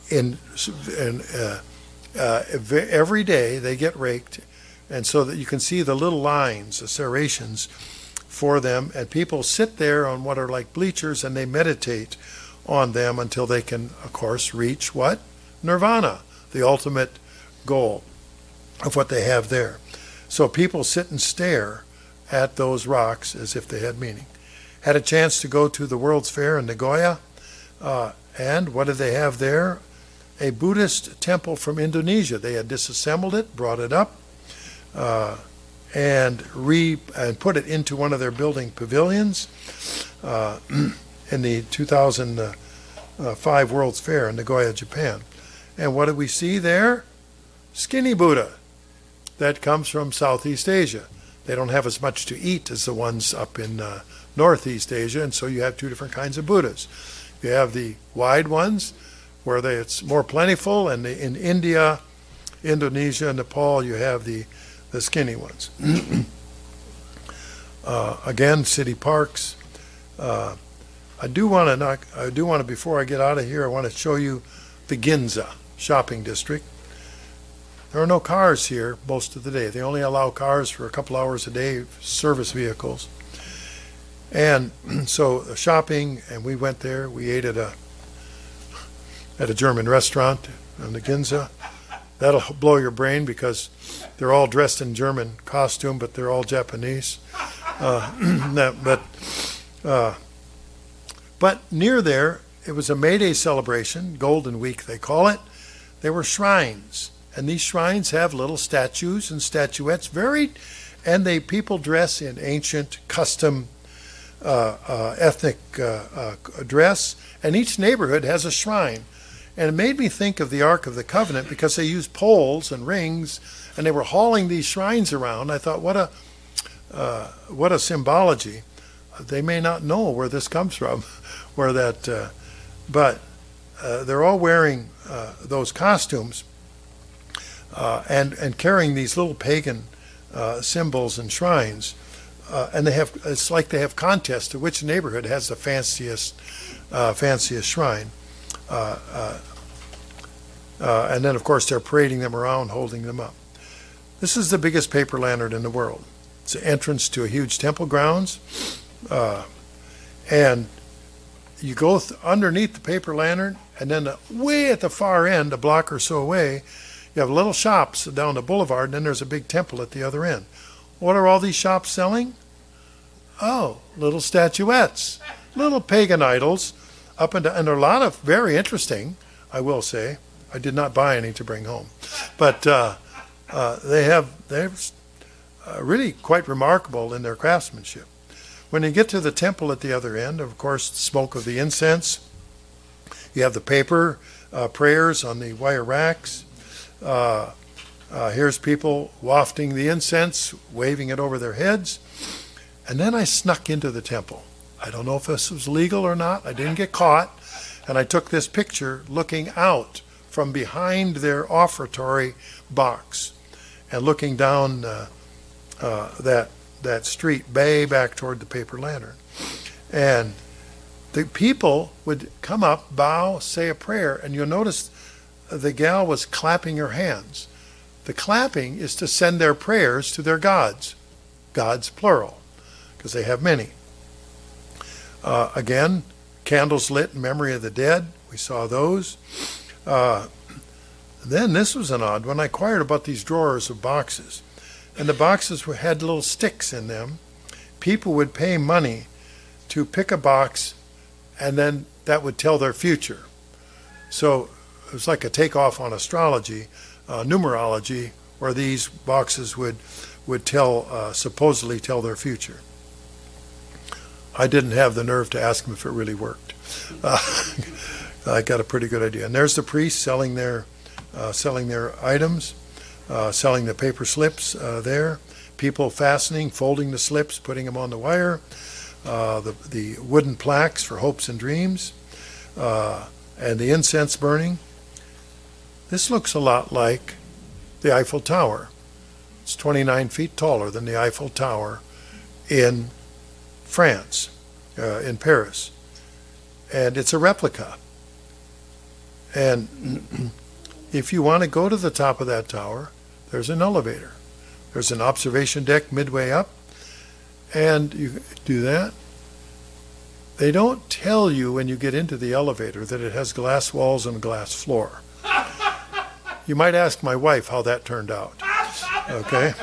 Every day they get raked, and so that you can see the little lines, the serrations for them, and people sit there on what are like bleachers and they meditate on them until they can, of course, reach what? Nirvana, the ultimate goal of what they have there. So people sit and stare at those rocks as if they had meaning. Had a chance to go to the World's Fair in Nagoya, and what did they have there? A Buddhist temple from Indonesia. They had disassembled it, brought it up, and put it into one of their building pavilions in the 2005 World's Fair in Nagoya, Japan. And what did we see there? skinny Buddha that comes from Southeast Asia. They don't have as much to eat as the ones up in Northeast Asia, and so you have two different kinds of Buddhas. You have the wide ones where it's more plentiful, and in India, Indonesia, Nepal, you have the skinny ones. Again, city parks. I do want to, before I get out of here, I want to show you the Ginza shopping district. There are no cars here most of the day. They only allow cars for a couple hours a day, service vehicles. And so shopping, and we went there. We ate at a German restaurant in the Ginza. That'll blow your brain because they're all dressed in German costume, but they're all Japanese. But near there, it was a May Day celebration, Golden Week they call it. There were shrines, and these shrines have little statues and statuettes, and people dress in ancient custom ethnic dress, and each neighborhood has a shrine. And it made me think of the Ark of the Covenant because they used poles and rings, and they were hauling these shrines around. I thought, what a symbology. They may not know where this comes from, but they're all wearing those costumes and carrying these little pagan symbols and shrines. And it's like they have contests to which neighborhood has the fanciest shrine. And then, of course, they're parading them around, holding them up. This is the biggest paper lantern in the world. It's the entrance to a huge temple grounds. And you go underneath the paper lantern, and then way at the far end, a block or so away, you have little shops down the boulevard, and then there's a big temple at the other end. What are all these shops selling? Oh, little statuettes, little pagan idols, up and down. And there are a lot of very interesting, I will say. I did not buy any to bring home, but they're really quite remarkable in their craftsmanship. When you get to the temple at the other end, of course, the smoke of the incense. You have the paper prayers on the wire racks. Here's people wafting the incense, waving it over their heads. And then I snuck into the temple. I don't know if this was legal or not. I didn't get caught. And I took this picture looking out from behind their offertory box and looking down that street, bay back toward the paper lantern. And the people would come up, bow, say a prayer, and you'll notice the gal was clapping her hands. The clapping is to send their prayers to their gods plural, because they have many. Again, candles lit in memory of the dead. We saw those. Then this was an odd one. I inquired about these drawers of boxes. And the boxes had little sticks in them. People would pay money to pick a box, and then that would tell their future. So it was like a takeoff on astrology, numerology, where these boxes would supposedly tell their future. I didn't have the nerve to ask them if it really worked. I got a pretty good idea. And there's the priests selling their items. Selling the paper slips there, people fastening, folding the slips, putting them on the wire, the wooden plaques for hopes and dreams, and the incense burning. This looks a lot like the Eiffel Tower. It's 29 feet taller than the Eiffel Tower in France, in Paris. And it's a replica. And if you want to go to the top of that tower, there's an elevator. There's an observation deck midway up, and you do that. They don't tell you when you get into the elevator that it has glass walls and a glass floor. You might ask my wife how that turned out. Okay?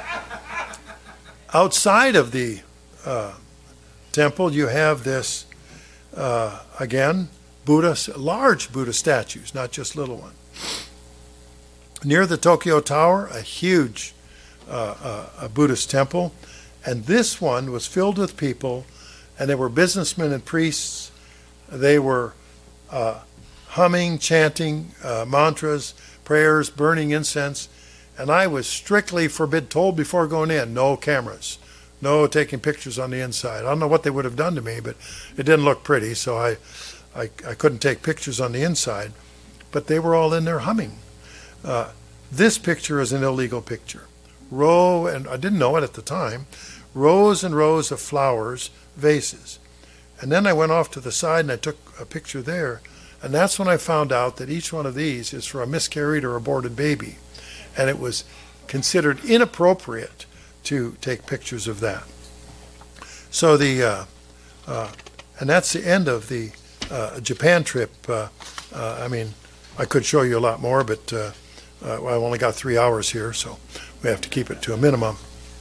Outside of the temple, you have this, again, large Buddha statues, not just little ones. Near the Tokyo Tower, a huge a Buddhist temple, and this one was filled with people, and they were businessmen and priests. They were humming, chanting mantras, prayers, burning incense, and I was strictly told before going in, no cameras, no taking pictures on the inside. I don't know what they would have done to me, but it didn't look pretty, so I couldn't take pictures on the inside. But they were all in there humming. This picture is an illegal picture. And I didn't know it at the time, rows and rows of flowers, vases. And then I went off to the side and I took a picture there. And that's when I found out that each one of these is for a miscarried or aborted baby. And it was considered inappropriate to take pictures of that. So and that's the end of the Japan trip. I mean, I could show you a lot more, but I've only got 3 hours here, so we have to keep it to a minimum.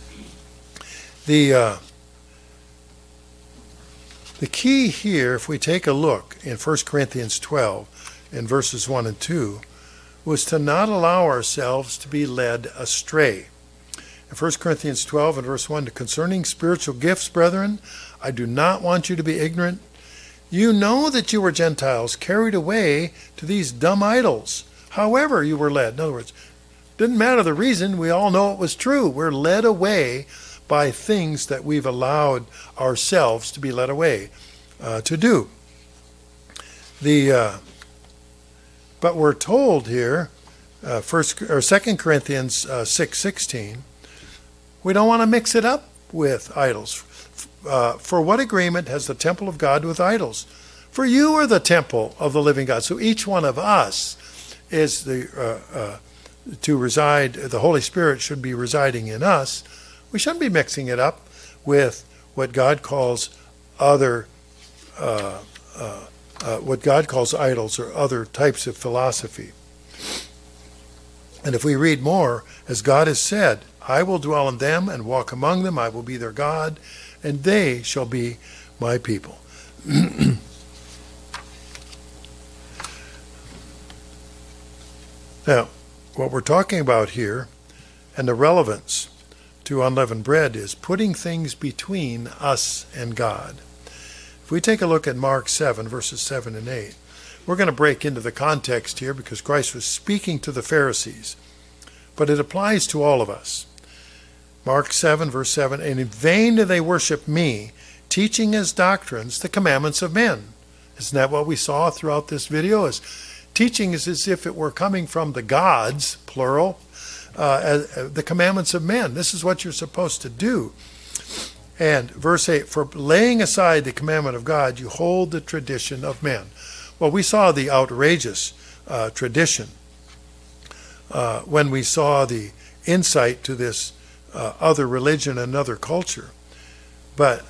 The key here, if we take a look in 1 Corinthians 12, in verses 1 and 2, was to not allow ourselves to be led astray. In 1 Corinthians 12 and verse 1, concerning spiritual gifts, brethren, I do not want you to be ignorant. You know that you were Gentiles, carried away to these dumb idols. However you were led. In other words, didn't matter the reason, we all know it was true. We're led away by things that we've allowed ourselves to be led away to do. But we're told here, 2 Corinthians 6:16, we don't want to mix it up with idols. For what agreement has the temple of God with idols? For you are the temple of the living God. So each one of us is to reside. The Holy Spirit should be residing in us. We shouldn't be mixing it up with what God calls what God calls idols or other types of philosophy. And if we read more, as God has said, I will dwell in them and walk among them. I will be their God, and they shall be my people. Now, what we're talking about here and the relevance to unleavened bread is putting things between us and God. If we take a look at Mark 7, verses 7 and 8, we're going to break into the context here because Christ was speaking to the Pharisees, but it applies to all of us. Mark 7, verse 7, and in vain do they worship me, teaching as doctrines the commandments of men. Isn't that what we saw throughout this video? Teaching is as if it were coming from the gods, plural, the commandments of men. This is what you're supposed to do. And verse 8, for laying aside the commandment of God, you hold the tradition of men. Well, we saw the outrageous tradition when we saw the insight to this other religion and other culture. But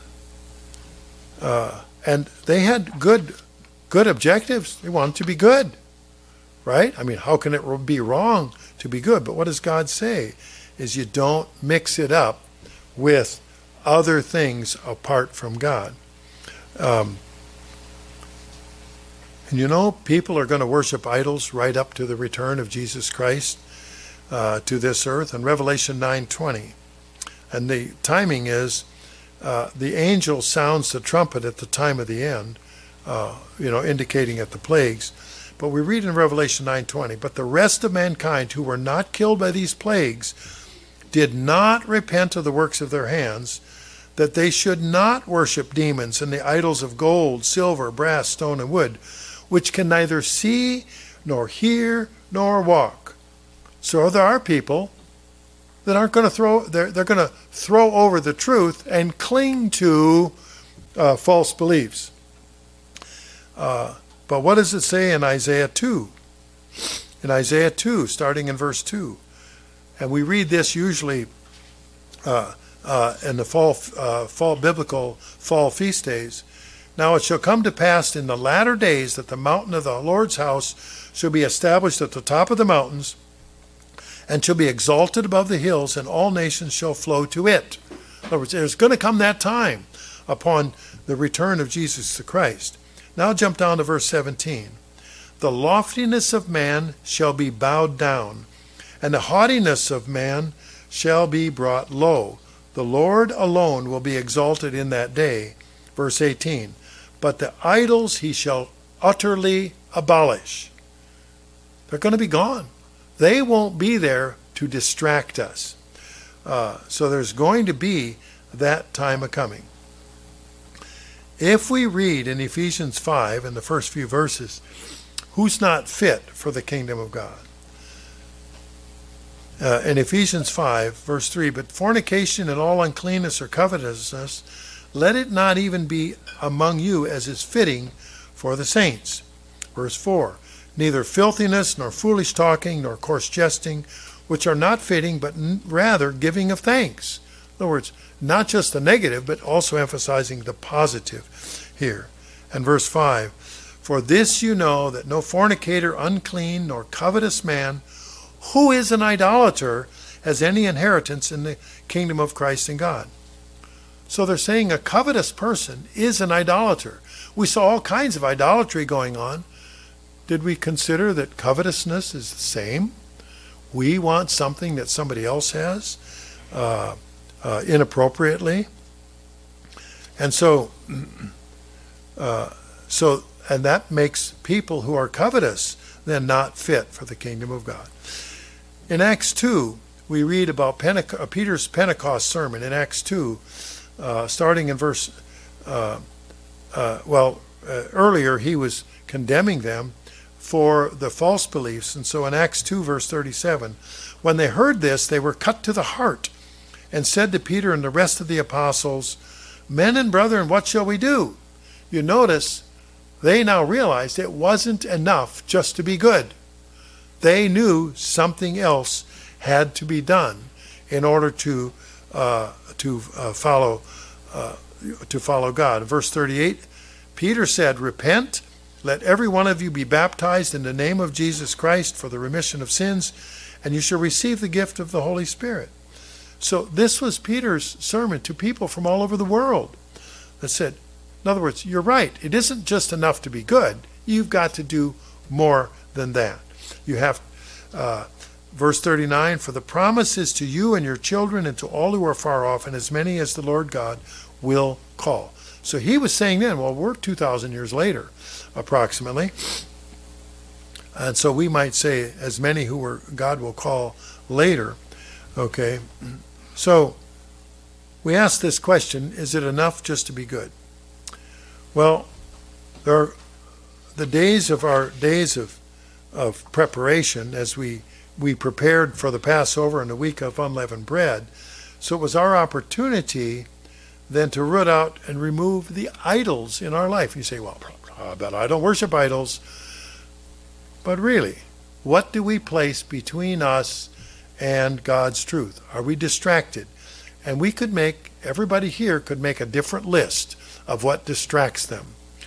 and they had good objectives. They wanted to be good, right? I mean, how can it be wrong to be good? But what does God say? Is you don't mix it up with other things apart from God. And you know, people are going to worship idols right up to the return of Jesus Christ to this earth in Revelation 9:20. And the timing is the angel sounds the trumpet at the time of the end, indicating at the plagues. But we read in Revelation 9:20, but the rest of mankind who were not killed by these plagues did not repent of the works of their hands, that they should not worship demons and the idols of gold, silver, brass, stone, and wood, which can neither see, nor hear, nor walk. So there are people that aren't going to they're going to throw over the truth and cling to false beliefs. But what does it say in Isaiah 2? In Isaiah 2, starting in verse 2. And we read this usually in the biblical fall feast days. Now it shall come to pass in the latter days that the mountain of the Lord's house shall be established at the top of the mountains, and shall be exalted above the hills, and all nations shall flow to it. In other words, there's going to come that time upon the return of Jesus the Christ. Now jump down to verse 17. The loftiness of man shall be bowed down, and the haughtiness of man shall be brought low. The Lord alone will be exalted in that day. Verse 18. But the idols he shall utterly abolish. They're going to be gone. They won't be there to distract us. So there's going to be that time of coming. If we read in Ephesians 5, in the first few verses, who's not fit for the kingdom of God? In Ephesians 5, verse 3, but fornication and all uncleanness or covetousness, let it not even be among you as is fitting for the saints. Verse 4, neither filthiness, nor foolish talking, nor coarse jesting, which are not fitting, but rather giving of thanks. In other words, not just the negative, but also emphasizing the positive here. And verse 5, for this you know, that no fornicator, unclean, nor covetous man, who is an idolater, has any inheritance in the kingdom of Christ and God. So they're saying a covetous person is an idolater. We saw all kinds of idolatry going on. Did we consider that covetousness is the same? We want something that somebody else has inappropriately. And so that makes people who are covetous then not fit for the kingdom of God. In Acts 2, we read about Peter's Pentecost sermon in Acts 2, starting in verse, earlier he was condemning them for the false beliefs. And so in Acts 2, verse 37, when they heard this, they were cut to the heart and said to Peter and the rest of the apostles, men and brethren, what shall we do? You notice they now realized it wasn't enough just to be good. They knew something else had to be done in order to follow God. Verse 38, Peter said, repent, let every one of you be baptized in the name of Jesus Christ for the remission of sins, and you shall receive the gift of the Holy Spirit. So this was Peter's sermon to people from all over the world that said, in other words, you're right. It isn't just enough to be good. You've got to do more than that. You have, verse 39, for the promise is to you and your children and to all who are far off, and as many as the Lord God will call. So he was saying then, well, we're 2,000 years later, approximately. And so we might say as many who were God will call later. Okay. So we ask this question, is it enough just to be good? Well, there are the days of preparation as we prepared for the Passover and the week of unleavened bread. So it was our opportunity then to root out and remove the idols in our life. You say, well, but I don't worship idols. But really, what do we place between us and God's truth? Are we distracted? And we could everybody here could make a different list of what distracts them.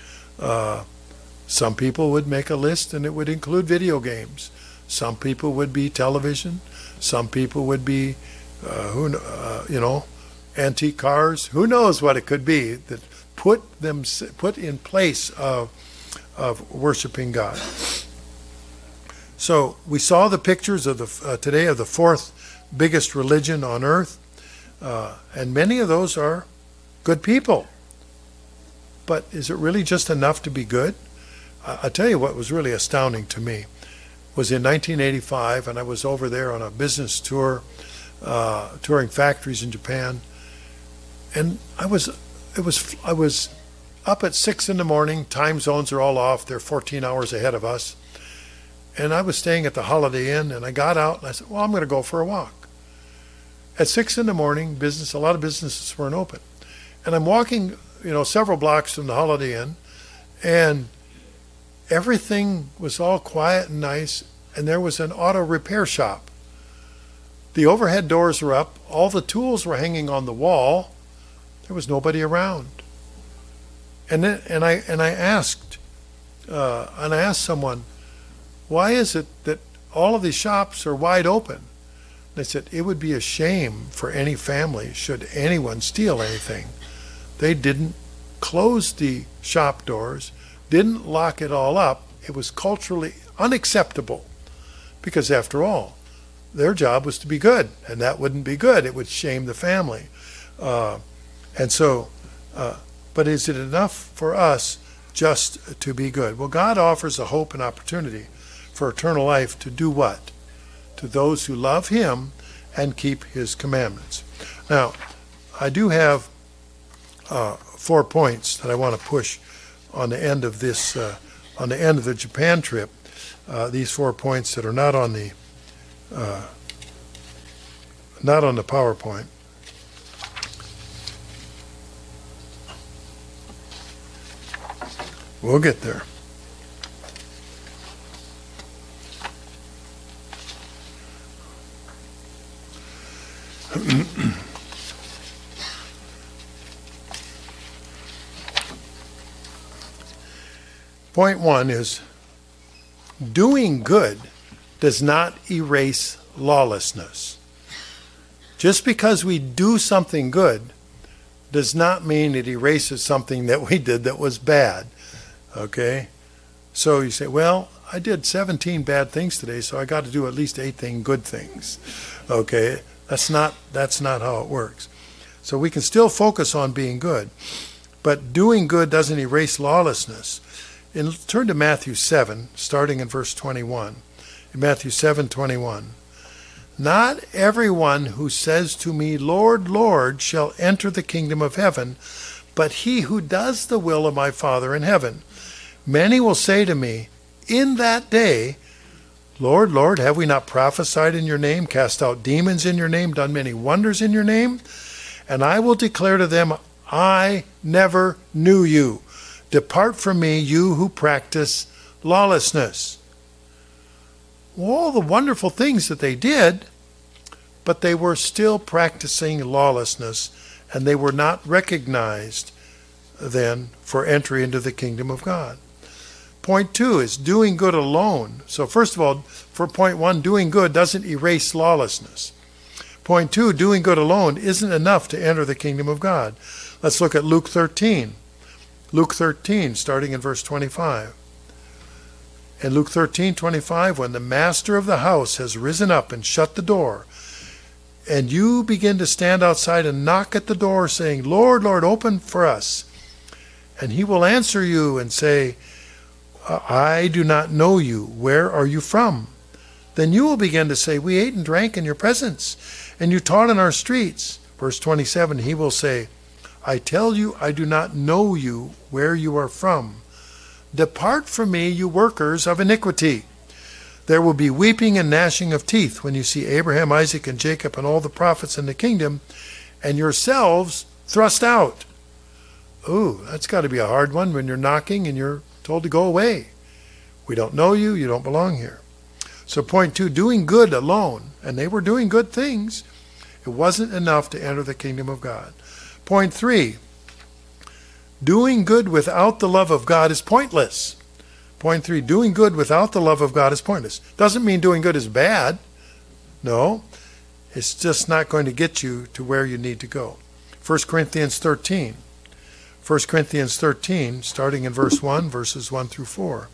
Some people would make a list and it would include video games. Some people would be television. Some people would be, antique cars. Who knows what it could be that put in place of worshiping God. So we saw the pictures of today of the fourth biggest religion on earth, and many of those are good people. But is it really just enough to be good? I'll tell you what was really astounding to me was in 1985, and I was over there on a business tour, touring factories in Japan, and I was up at 6 in the morning. Time zones are all off; they're 14 hours ahead of us. And I was staying at the Holiday Inn, and I got out and I said, well, I'm going to go for a walk. At 6 in the morning, a lot of businesses weren't open, and I'm walking, several blocks from the Holiday Inn, and everything was all quiet and nice, and there was an auto repair shop. The overhead doors were up, all the tools were hanging on the wall. There was nobody around. And I asked someone, why is it that all of these shops are wide open? They said it would be a shame for any family should anyone steal anything. They didn't close the shop doors, didn't lock it all up. It was culturally unacceptable because, after all, their job was to be good, and that wouldn't be good. It would shame the family. But is it enough for us just to be good? Well, God offers a hope and opportunity for eternal life to do what? to those who love him and keep his commandments. Now, I do have 4 points that I want to push on the end of this, on the end of the Japan trip. These 4 points that are not on the PowerPoint. We'll get there. Point 1 is doing good does not erase lawlessness. Just because we do something good does not mean it erases something that we did that was bad. Okay? So you say, well, I did 17 bad things today, so I got to do at least 18 good things. Okay? That's not how it works. So we can still focus on being good, but doing good doesn't erase lawlessness. And turn to Matthew 7, starting in verse 21. In Matthew 7:21. Not everyone who says to me, Lord, Lord, shall enter the kingdom of heaven, but he who does the will of my Father in heaven. Many will say to me, in that day, Lord, Lord, have we not prophesied in your name, cast out demons in your name, done many wonders in your name? And I will declare to them, I never knew you. Depart from me, you who practice lawlessness. All the wonderful things that they did, but they were still practicing lawlessness, and they were not recognized then for entry into the kingdom of God. Point 2 is doing good alone. So first of all, for point 1, doing good doesn't erase lawlessness. Point 2, doing good alone isn't enough to enter the kingdom of God. Let's look at Luke 13. Luke 13, starting in verse 25. In Luke 13:25, when the master of the house has risen up and shut the door, and you begin to stand outside and knock at the door, saying, Lord, Lord, open for us. And he will answer you and say, I do not know you. Where are you from? Then you will begin to say, we ate and drank in your presence, and you taught in our streets. Verse 27, he will say, I tell you, I do not know you, where you are from. Depart from me, you workers of iniquity. There will be weeping and gnashing of teeth when you see Abraham, Isaac, and Jacob and all the prophets in the kingdom, and yourselves thrust out. Ooh, that's got to be a hard one when you're knocking and you're told to go away. We don't know you, you don't belong here. So point 2, doing good alone, and they were doing good things, it wasn't enough to enter the kingdom of God. Point 3, doing good without the love of God is pointless. Point 3, doing good without the love of God is pointless. Doesn't mean doing good is bad. No, it's just not going to get you to where you need to go. 1 Corinthians 13. 1 Corinthians 13, starting in verse 1, verses 1 through 4.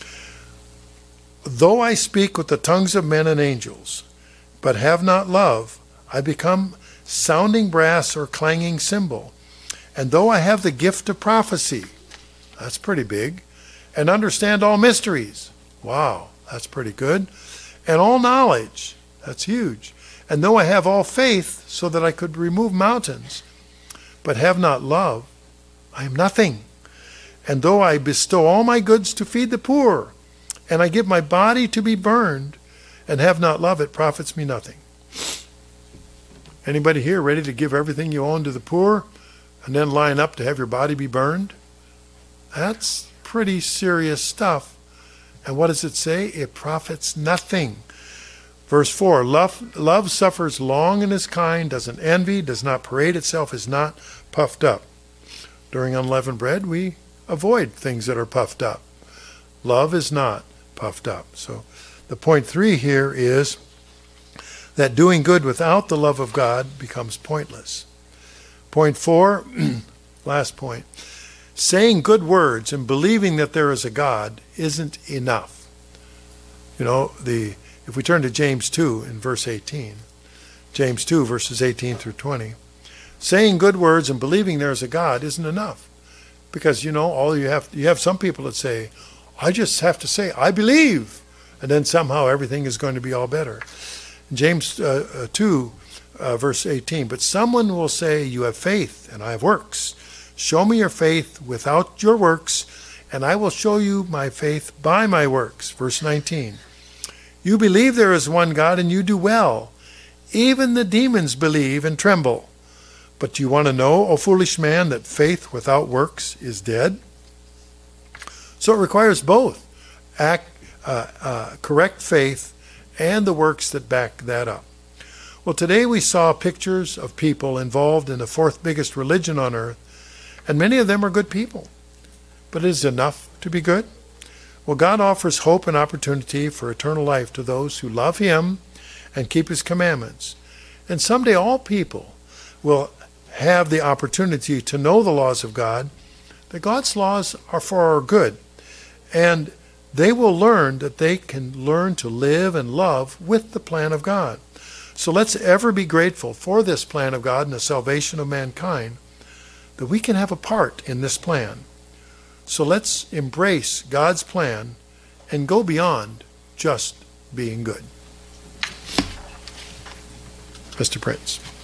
Though I speak with the tongues of men and angels, but have not love, I become sounding brass or clanging cymbal. And though I have the gift of prophecy, that's pretty big, and understand all mysteries, wow, that's pretty good, and all knowledge, that's huge. And though I have all faith so that I could remove mountains, but have not love, I am nothing. And though I bestow all my goods to feed the poor, and I give my body to be burned, and have not love, it profits me nothing. Anybody here ready to give everything you own to the poor, and then line up to have your body be burned? That's pretty serious stuff. And what does it say? It profits nothing. Verse 4, love suffers long and is kind, doesn't envy, does not parade itself, is not puffed up. During unleavened bread, we avoid things that are puffed up. Love is not puffed up. So the point 3 here is that doing good without the love of God becomes pointless. Point 4, last point, saying good words and believing that there is a God isn't enough. You know, if we turn to James 2 in verse 18, James 2 verses 18 through 20, saying good words and believing there is a God isn't enough. Because, you know, you have some people that say, I just have to say, I believe, and then somehow everything is going to be all better. James 2, verse 18, but someone will say, you have faith, and I have works. Show me your faith without your works, and I will show you my faith by my works. Verse 19, you believe there is one God, and you do well. Even the demons believe and tremble. But do you want to know, O foolish man, that faith without works is dead? So it requires both correct faith and the works that back that up. Well, today we saw pictures of people involved in the fourth biggest religion on earth, and many of them are good people. But is it enough to be good? Well, God offers hope and opportunity for eternal life to those who love Him and keep His commandments. And someday all people will have the opportunity to know the laws of God, that God's laws are for our good. And they will learn that they can learn to live and love with the plan of God. So let's ever be grateful for this plan of God and the salvation of mankind, that we can have a part in this plan. So let's embrace God's plan and go beyond just being good. Mr. Prince.